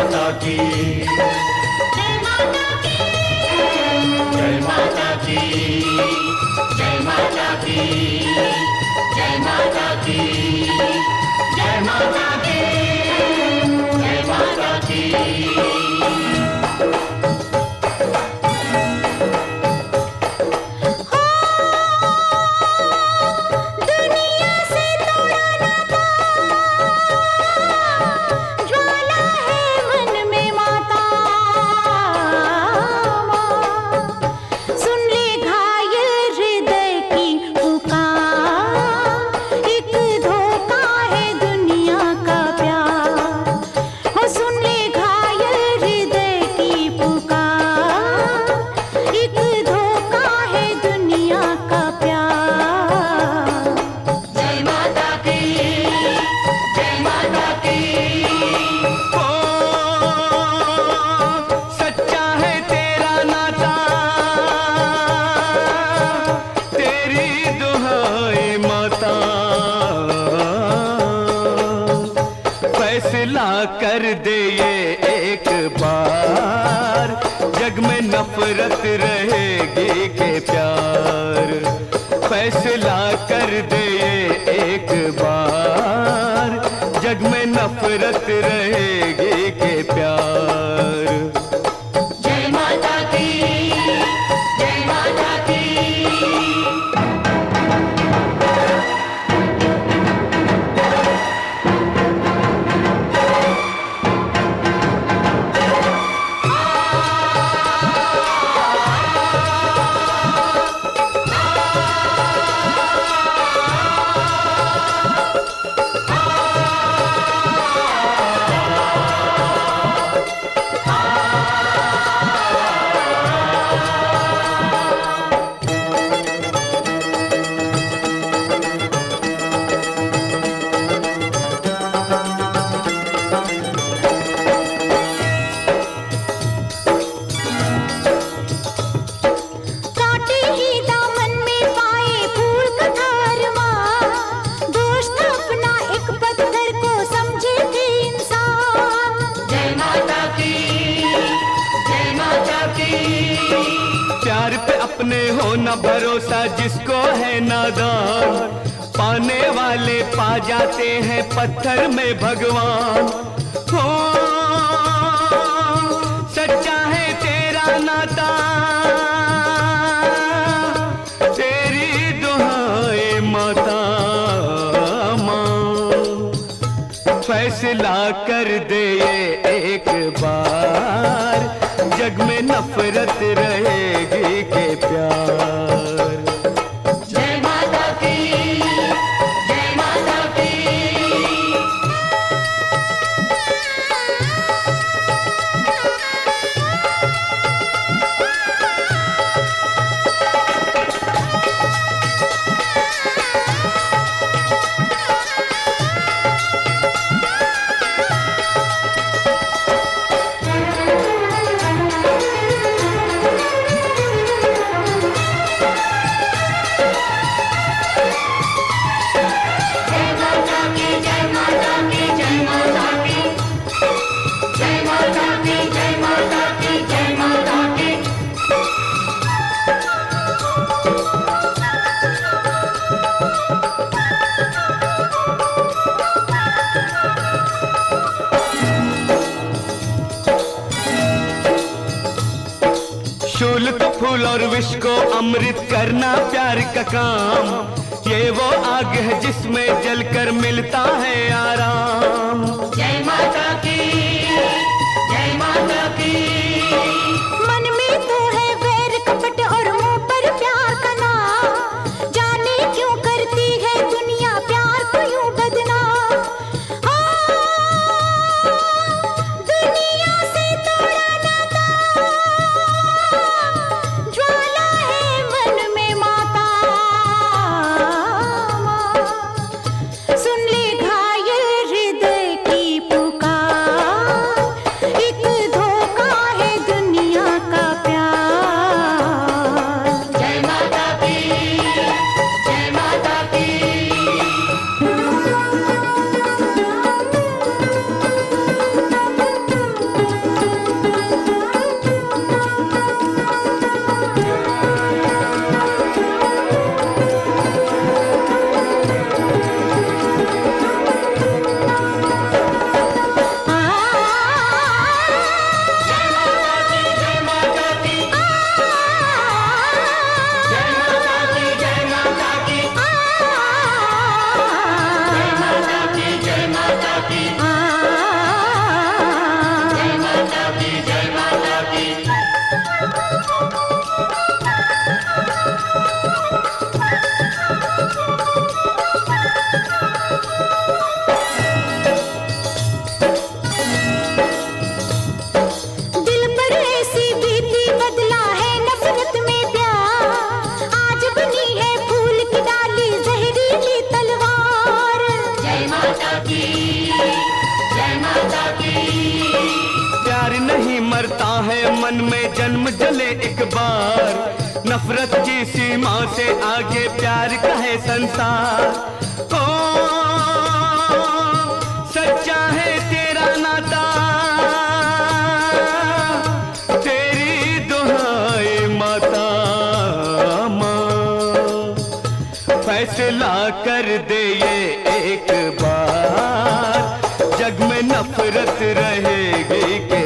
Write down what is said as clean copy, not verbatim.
माता की, जय माता की, जय माता की, जय माता की, जय माता की, जय माता की, जय माता की। फैसला कर दे ये एक बार, जग में नफरत रहेगी के प्यार। फैसला कर दे ये एक बार, जग में नफरत रहेगी के प्यार। जय माता की, जय माता की। प्यार पे अपने हो न भरोसा जिसको है नादान, पाने वाले पा जाते हैं पत्थर में भगवान। हो सच्चा है तेरा नाता, तेरी दुहाए माता माँ। फैसला कर दे ये एक बार, जग में नफरत रहेगी के प्यार। जय माता की, जय माता की। शूल को फूल और विष को अमृत करना प्यार का काम, ये वो आग है जिसमें जलकर मिलता है आराम। जय माता की, जय माता की। मन में तो है वैर कपट और मुंह पर प्यार का नाम, जाने क्यों करती है दुनिया प्यार को यूं बदनाम। दुनिया से तोड़ा नाता, ज्वाला है मन में माता माँ। सुन ले घायल हृदय की पुकार, मरता है मन में जन्म जले एक बार, नफरत की सीमा से आगे प्यार का है संसार। ओ सच्चा है तेरा नाता, तेरी दुहाई माता माँ, फैसला कर दे ये एक बार, जग में नफरत रहेगी।